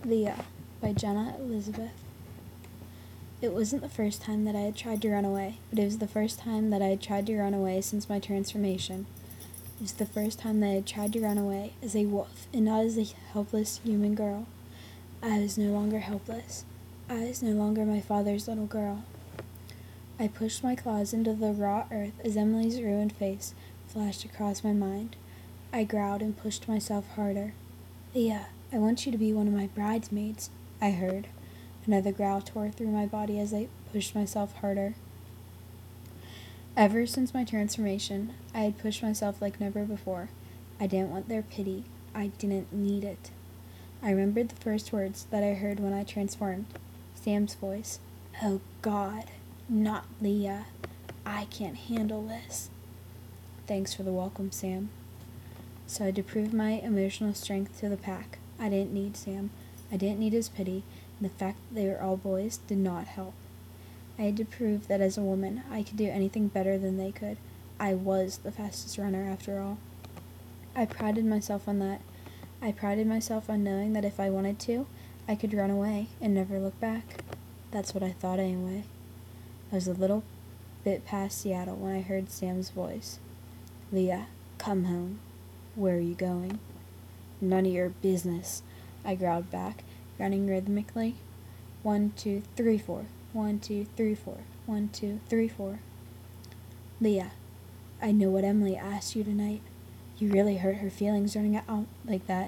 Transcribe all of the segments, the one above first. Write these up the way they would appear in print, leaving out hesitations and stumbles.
Leah by Jenna Elizabeth. It wasn't the first time that I had tried to run away, but it was the first time that I had tried to run away since my transformation. It was the first time that I had tried to run away as a wolf and not as a helpless human girl. I was no longer helpless. I was no longer my father's little girl. I pushed my claws into the raw earth as Emily's ruined face flashed across my mind. I growled and pushed myself harder. Leah, I want you to be one of my bridesmaids, I heard. Another growl tore through my body as I pushed myself harder. Ever since my transformation, I had pushed myself like never before. I didn't want their pity. I didn't need it. I remembered the first words that I heard when I transformed. Sam's voice. Oh God, not Leah. I can't handle this. Thanks for the welcome, Sam. So I had to prove my emotional strength to the pack. I didn't need Sam. I didn't need his pity, and the fact that they were all boys did not help. I had to prove that as a woman, I could do anything better than they could. I was the fastest runner after all. I prided myself on that. I prided myself on knowing that if I wanted to, I could run away and never look back. That's what I thought anyway. I was a little bit past Seattle when I heard Sam's voice. Leah, come home. Where are you going? None of your business, I growled back, running rhythmically. 1, 2, 3, 4. 1, 2, 3, 4. 1, 2, 3, 4. Leah, I know what Emily asked you tonight. You really hurt her feelings running out like that.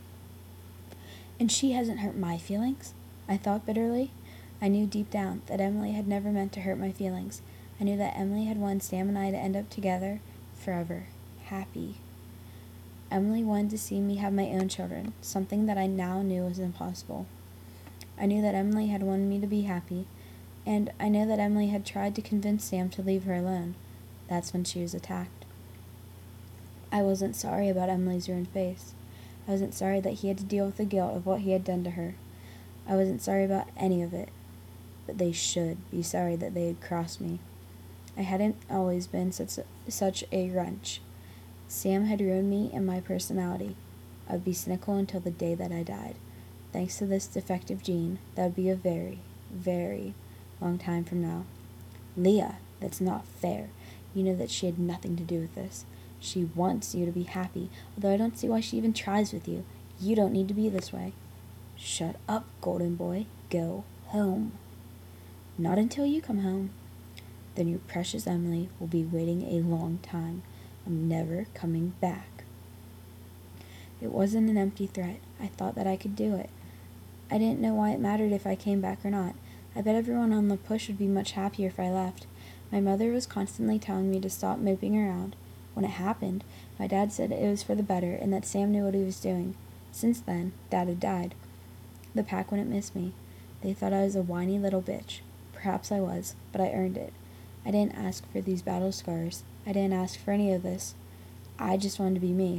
And she hasn't hurt my feelings, I thought bitterly. I knew deep down that Emily had never meant to hurt my feelings. I knew that Emily had wanted Sam and I to end up together forever, happy. Emily wanted to see me have my own children, something that I now knew was impossible. I knew that Emily had wanted me to be happy, and I know that Emily had tried to convince Sam to leave her alone. That's when she was attacked. I wasn't sorry about Emily's ruined face. I wasn't sorry that he had to deal with the guilt of what he had done to her. I wasn't sorry about any of it. But they should be sorry that they had crossed me. I hadn't always been such a wrench. Sam had ruined me and my personality. I would be cynical until the day that I died. Thanks to this defective gene, that would be a very, very long time from now. Leah, that's not fair. You know that she had nothing to do with this. She wants you to be happy, although I don't see why she even tries with you. You don't need to be this way. Shut up, golden boy. Go home. Not until you come home. Then your precious Emily will be waiting a long time. I'm never coming back. It wasn't an empty threat. I thought that I could do it. I didn't know why it mattered if I came back or not. I bet everyone on the push would be much happier if I left. My mother was constantly telling me to stop moping around. When it happened, my dad said it was for the better and that Sam knew what he was doing. Since then, Dad had died. The pack wouldn't miss me. They thought I was a whiny little bitch. Perhaps I was, but I earned it. I didn't ask for these battle scars. I didn't ask for any of this. I just wanted to be me.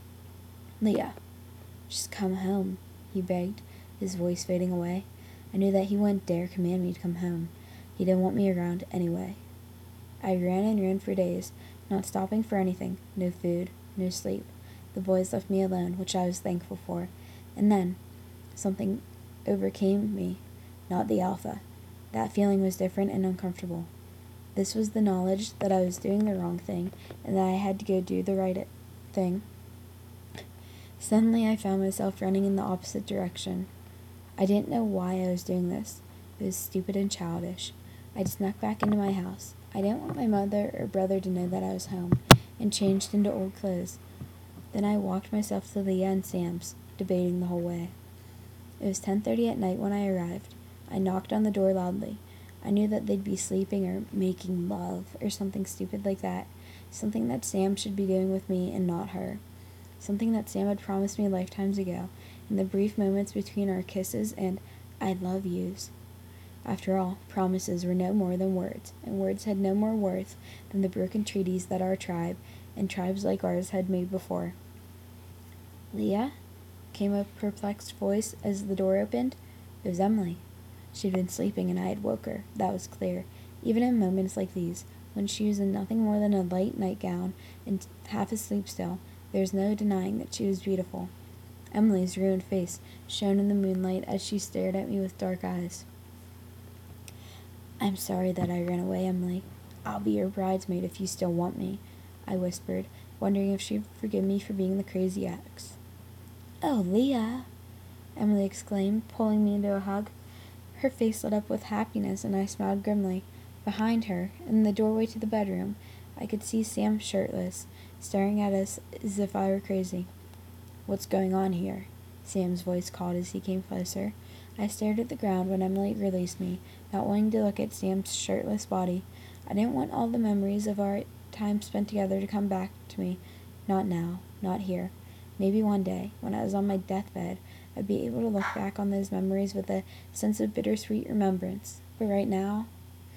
Leah, just come home, he begged, his voice fading away. I knew that he wouldn't dare command me to come home. He didn't want me around anyway. I ran and ran for days, not stopping for anything. No food, no sleep. The boys left me alone, which I was thankful for. And then, something overcame me. Not the alpha. That feeling was different and uncomfortable. This was the knowledge that I was doing the wrong thing and that I had to go do the right thing. Suddenly I found myself running in the opposite direction. I didn't know why I was doing this. It was stupid and childish. I snuck back into my house. I didn't want my mother or brother to know that I was home, and changed into old clothes. Then I walked myself to Leah and Sam's, debating the whole way. It was 10:30 at night when I arrived. I knocked on the door loudly. I knew that they'd be sleeping or making love or something stupid like that. Something that Sam should be doing with me and not her. Something that Sam had promised me lifetimes ago, in the brief moments between our kisses and I love yous. After all, promises were no more than words, and words had no more worth than the broken treaties that our tribe and tribes like ours had made before. Leah? Came a perplexed voice as the door opened. It was Emily. She'd been sleeping and I had woke her, that was clear, even in moments like these, when she was in nothing more than a light nightgown and half asleep still. There was no denying that she was beautiful. Emily's ruined face shone in the moonlight as she stared at me with dark eyes. I'm sorry that I ran away, Emily. I'll be your bridesmaid if you still want me, I whispered, wondering if she'd forgive me for being the crazy ex. Oh, Leah, Emily exclaimed, pulling me into a hug. Her face lit up with happiness, and I smiled grimly. Behind her, in the doorway to the bedroom, I could see Sam shirtless, staring at us as if I were crazy. What's going on here? Sam's voice called as he came closer. I stared at the ground when Emily released me, not wanting to look at Sam's shirtless body. I didn't want all the memories of our time spent together to come back to me. Not now, not here. Maybe one day, when I was on my deathbed, I'd be able to look back on those memories with a sense of bittersweet remembrance. But right now,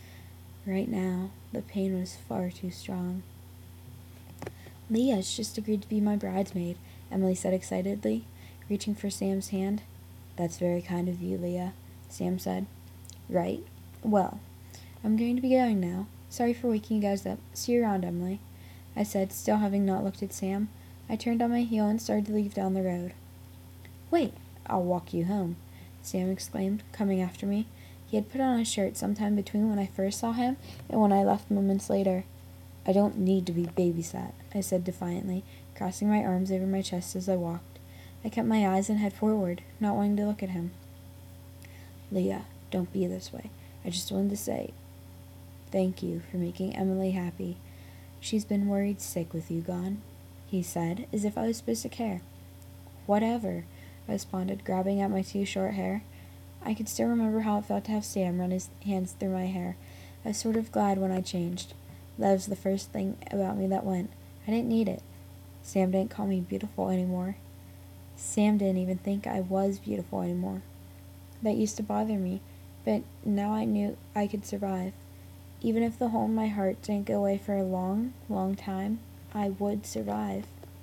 the pain was far too strong. Leah's just agreed to be my bridesmaid, Emily said excitedly, reaching for Sam's hand. That's very kind of you, Leah, Sam said. Right? Well, I'm going to be going now. Sorry for waking you guys up. See you around, Emily, I said, still having not looked at Sam. I turned on my heel and started to leave down the road. Wait, I'll walk you home, Sam exclaimed, coming after me. He had put on a shirt sometime between when I first saw him and when I left moments later. I don't need to be babysat, I said defiantly, crossing my arms over my chest as I walked. I kept my eyes and head forward, not wanting to look at him. Leah, don't be this way. I just wanted to say thank you for making Emily happy. She's been worried sick with you gone, he said, as if I was supposed to care. Whatever, I responded, grabbing at my too short hair. I could still remember how it felt to have Sam run his hands through my hair. I was sort of glad when I changed. That was the first thing about me that went. I didn't need it. Sam didn't call me beautiful anymore. Sam didn't even think I was beautiful anymore. That used to bother me, but now I knew I could survive. Even if the hole in my heart didn't go away for a long, long time, I would survive.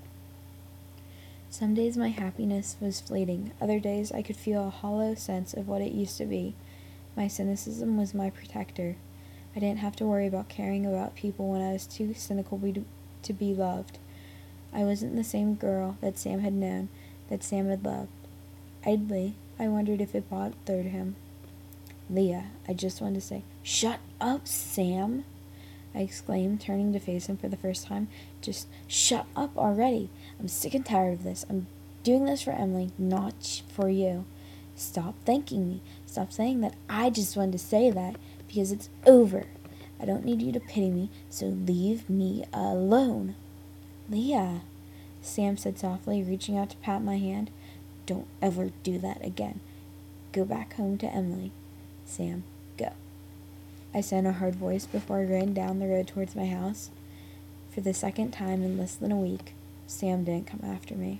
Some days my happiness was fleeting. Other days I could feel a hollow sense of what it used to be. My cynicism was my protector. I didn't have to worry about caring about people when I was too cynical to be loved. I wasn't the same girl that Sam had known, that Sam had loved. Idly, I wondered if it bothered him. Leah, I just wanted to say, Shut up, Sam, I exclaimed, turning to face him for the first time. Just shut up already. I'm sick and tired of this. I'm doing this for Emily, not for you. Stop thanking me. Stop saying that I just wanted to say that, because it's over. I don't need you to pity me, so leave me alone. Leah, Sam said softly, reaching out to pat my hand. Don't ever do that again. Go back home to Emily. Sam, go, I said in a hard voice before I ran down the road towards my house. For the second time in less than a week, Sam didn't come after me.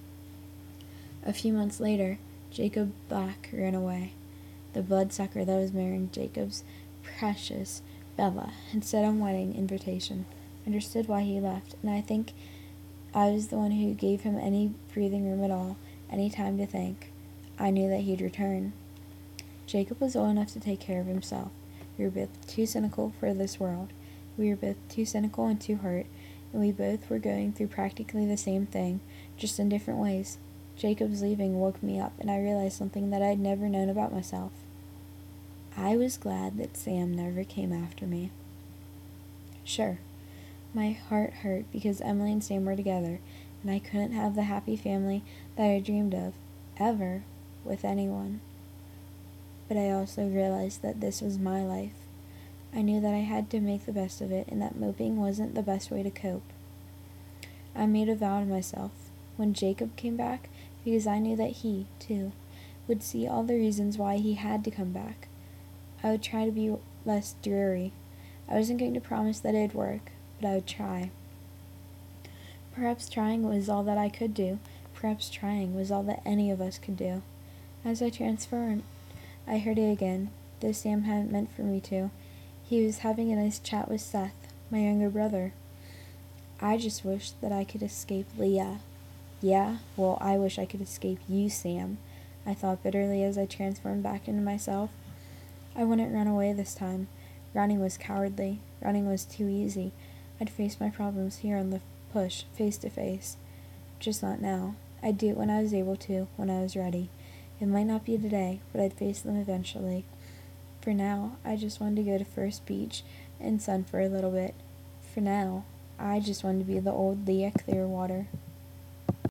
A few months later, Jacob Black ran away. The bloodsucker that was marrying Jacob's precious Bella had sent a wedding invitation. I understood why he left, and I think I was the one who gave him any breathing room at all, any time to think. I knew that he'd return. Jacob was old enough to take care of himself. We were both too cynical for this world. We were both too cynical and too hurt, and we both were going through practically the same thing, just in different ways. Jacob's leaving woke me up, and I realized something that I'd never known about myself. I was glad that Sam never came after me. Sure, my heart hurt because Emily and Sam were together, and I couldn't have the happy family that I dreamed of, ever, with anyone. But I also realized that this was my life. I knew that I had to make the best of it, and that moping wasn't the best way to cope. I made a vow to myself when Jacob came back, because I knew that he, too, would see all the reasons why he had to come back. I would try to be less dreary. I wasn't going to promise that it'd work, but I would try. Perhaps trying was all that I could do. Perhaps trying was all that any of us could do. As I transferred, I heard it again, though Sam hadn't meant for me to. He was having a nice chat with Seth, my younger brother. I just wish that I could escape Leah. Yeah, well, I wish I could escape you, Sam, I thought bitterly as I transformed back into myself. I wouldn't run away this time. Running was cowardly. Running was too easy. I'd face my problems here on the push, face to face. Just not now. I'd do it when I was able to, when I was ready. It might not be today, but I'd face them eventually. For now, I just wanted to go to First Beach and sun for a little bit. For now, I just wanted to be the old Leah Clearwater.